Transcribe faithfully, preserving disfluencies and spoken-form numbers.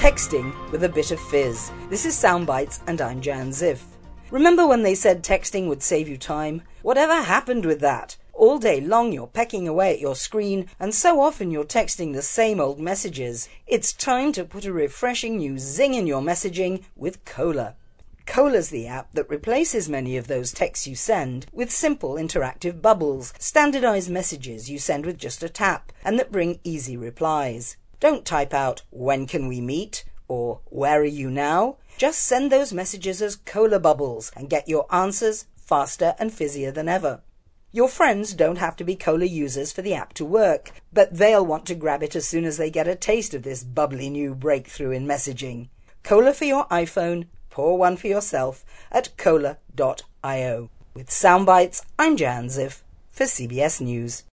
Texting with a bit of fizz. This is Soundbites and I'm Jan Ziff. Remember when they said texting would save you time? Whatever happened with that? All day long you're pecking away at your screen and so often you're texting the same old messages. It's time to put a refreshing new zing in your messaging with Cola. Cola's the app that replaces many of those texts you send with simple interactive bubbles, standardized messages you send with just a tap and that bring easy replies. Don't type out, "When can we meet?" or "Where are you now?" Just send those messages as Cola bubbles and get your answers faster and fizzier than ever. Your friends don't have to be Cola users for the app to work, but they'll want to grab it as soon as they get a taste of this bubbly new breakthrough in messaging. Cola for your iPhone, pour one for yourself at cola dot io. With Soundbites, I'm Jan Ziff for C B S News.